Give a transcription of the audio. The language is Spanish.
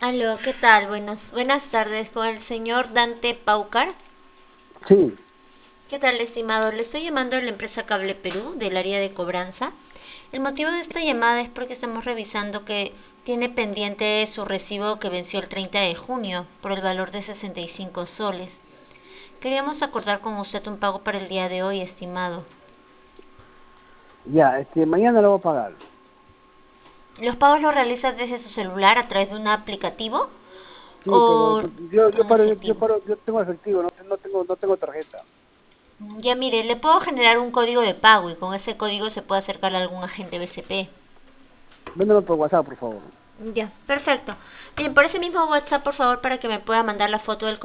Aló, ¿qué tal? Buenas tardes con el señor Dante Paucar. Sí, ¿Qué tal, estimado? Le estoy llamando de la empresa Cable Perú, del área de cobranza. El motivo de esta llamada es porque estamos revisando que tiene pendiente su recibo que venció el 30 de junio por el valor de 65 soles. Queríamos acordar con usted un pago para el día de hoy, estimado. ya, mañana lo voy a pagar. ¿Los pagos los realiza desde su celular a través de un aplicativo Sí, pero o en efectivo? yo tengo efectivo, no tengo tarjeta. Ya mire, le puedo generar un código de pago y con ese código se puede acercar a algún agente BCP. Véndelo por WhatsApp, por favor. Ya, perfecto. Bien, por ese mismo WhatsApp, por favor, para que me pueda mandar la foto del